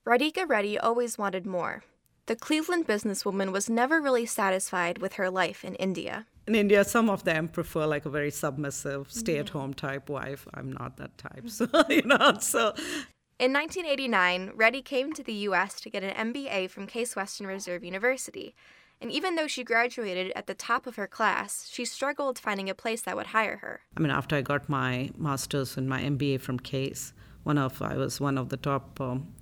Radhika Reddy always wanted more. The Cleveland businesswoman was never really satisfied with her life in India. In India, some of them prefer like a very submissive, stay-at-home type wife. I'm not that type, so. In 1989, Reddy came to the U.S. to get an MBA from Case Western Reserve University. And even though she graduated at the top of her class, she struggled finding a place that would hire her. I mean, after I got my master's and my MBA from Case, I was one of the top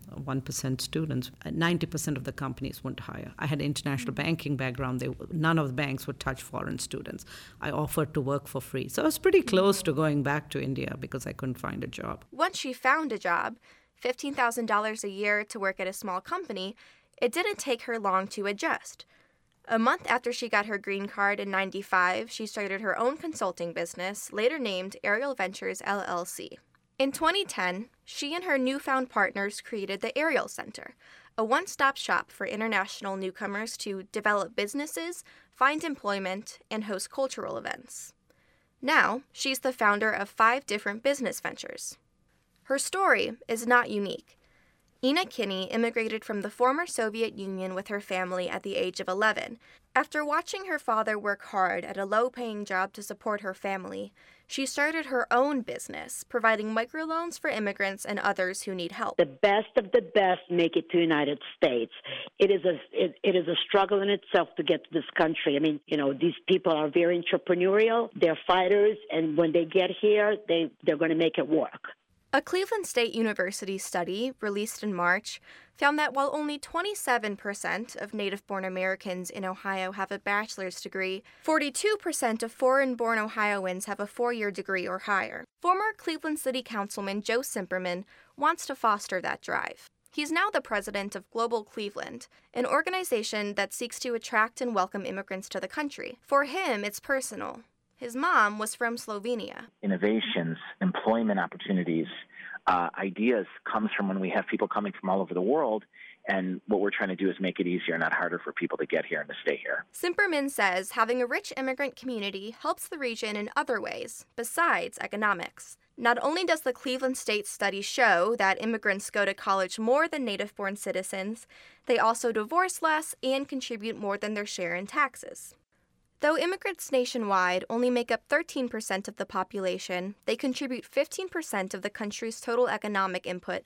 1% students. 90% of the companies wouldn't hire. I had an international banking background. None of the banks would touch foreign students. I offered to work for free. So I was pretty close to going back to India because I couldn't find a job. Once she found a job, $15,000 a year to work at a small company, it didn't take her long to adjust. A month after she got her green card in '95, she started her own consulting business, later named Ariel Ventures, LLC. In 2010, she and her newfound partners created the Ariel Center, a one-stop shop for international newcomers to develop businesses, find employment, and host cultural events. Now, she's the founder of 5 different business ventures. Her story is not unique. Ina Kinney immigrated from the former Soviet Union with her family at the age of 11. After watching her father work hard at a low-paying job to support her family, she started her own business, providing microloans for immigrants and others who need help. The best of the best make it to the United States. It is a struggle in itself to get to this country. I mean, these people are very entrepreneurial. They're fighters, and when they get here, they're going to make it work. A Cleveland State University study, released in March, found that while only 27% of native-born Americans in Ohio have a bachelor's degree, 42% of foreign-born Ohioans have a 4-year degree or higher. Former Cleveland City Councilman Joe Simperman wants to foster that drive. He's now the president of Global Cleveland, an organization that seeks to attract and welcome immigrants to the country. For him, it's personal. His mom was from Slovenia. Innovations, employment opportunities, ideas comes from when we have people coming from all over the world, and what we're trying to do is make it easier, not harder for people to get here and to stay here. Simperman says having a rich immigrant community helps the region in other ways, besides economics. Not only does the Cleveland State study show that immigrants go to college more than native-born citizens, they also divorce less and contribute more than their share in taxes. Though immigrants nationwide only make up 13% of the population, they contribute 15% of the country's total economic input,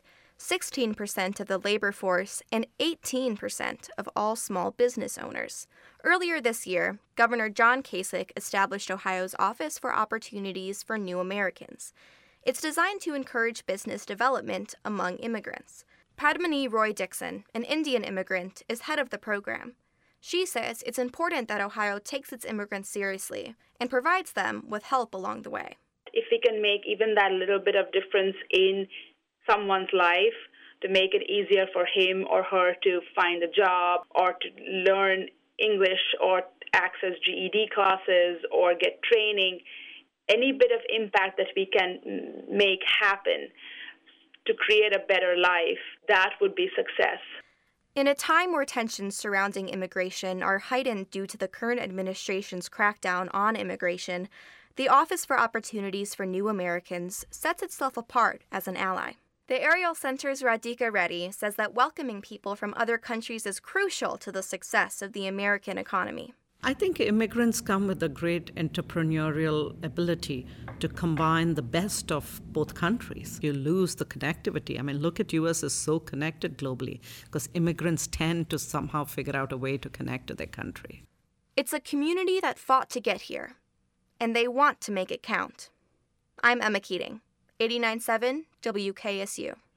16% of the labor force, and 18% of all small business owners. Earlier this year, Governor John Kasich established Ohio's Office for Opportunities for New Americans. It's designed to encourage business development among immigrants. Padmini Roy Dixon, an Indian immigrant, is head of the program. She says it's important that Ohio takes its immigrants seriously and provides them with help along the way. If we can make even that little bit of difference in someone's life to make it easier for him or her to find a job or to learn English or access GED classes or get training, any bit of impact that we can make happen to create a better life, that would be success. In a time where tensions surrounding immigration are heightened due to the current administration's crackdown on immigration, the Office for Opportunities for New Americans sets itself apart as an ally. The Ariel Center's Radhika Reddy says that welcoming people from other countries is crucial to the success of the American economy. I think immigrants come with a great entrepreneurial ability to combine the best of both countries. You lose the connectivity. I mean, look at U.S. is so connected globally because immigrants tend to somehow figure out a way to connect to their country. It's a community that fought to get here, and they want to make it count. I'm Emma Keating, 89.7 WKSU.